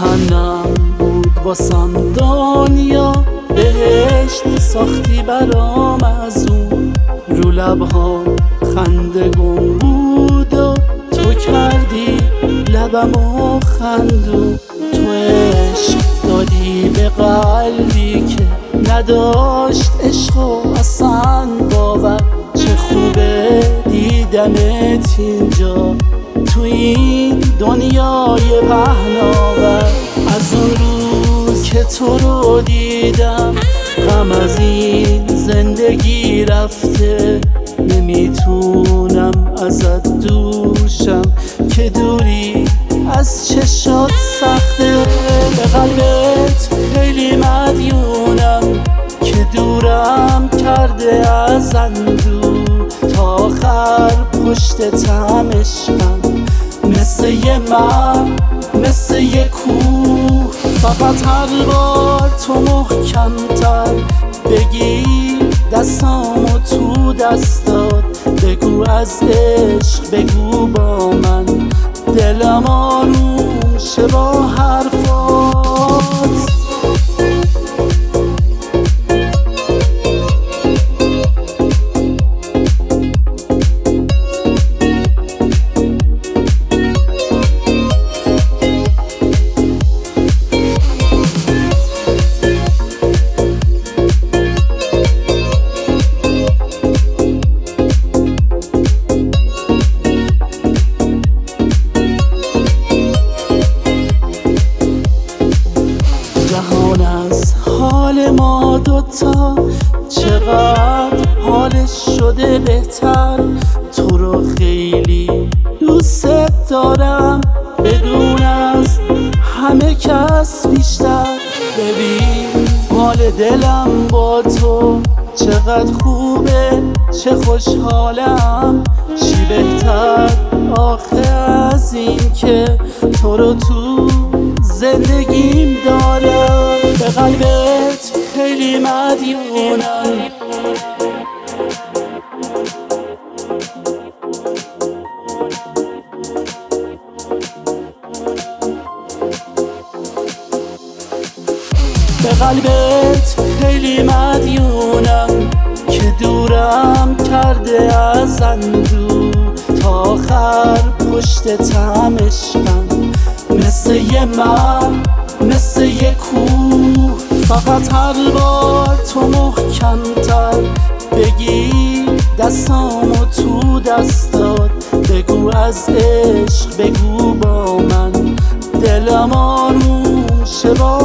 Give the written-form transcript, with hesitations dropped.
جهنم بود واسم دنیا، بهشت ساختی برام از اون. رو لبها خنده گم بود و تو کردی لبمو خندون. تو عشق دادی به قلبی که نداشت عشق و اصلا باور. چه خوبه دیدنت اینجا تو این دنیای پهناور. از اون روز که تو رو دیدم غم از این زندگی رفته. نمیتونم ازت دوشم که دوری از چشات سخته. به قلبت خیلی مدیونم که دورم کرده از اندوه. تا آخر پشتتم عشقم، مثل یه من، مثل یه کوه. فقط هر بار تو محکم‌تر بگی دستامو تو دستات. بگو از عشق، بگو با من، دلم آروم شه با حرفات. جهان از حال ما دوتا چقدر حالش شده بهتر. تو رو خیلی دوست دارم بدون از همه کس بیشتر. ببین حال دلم با تو چقدر خوبه، چه خوشحالم. چی بهتر آخه از این که تو رو تو زندگیم دارم. به قلبت خیلی مدیونم. به قلبت خیلی مدیونم که دورم کرده از اندوه. تا آخر پشتتم عشقم، مثل یه من، مثل یه کوه. فقط هر بار تو محکم‌تر بگی دستامو تو دستات. بگو از عشق، بگو با من، دلم آروم شه با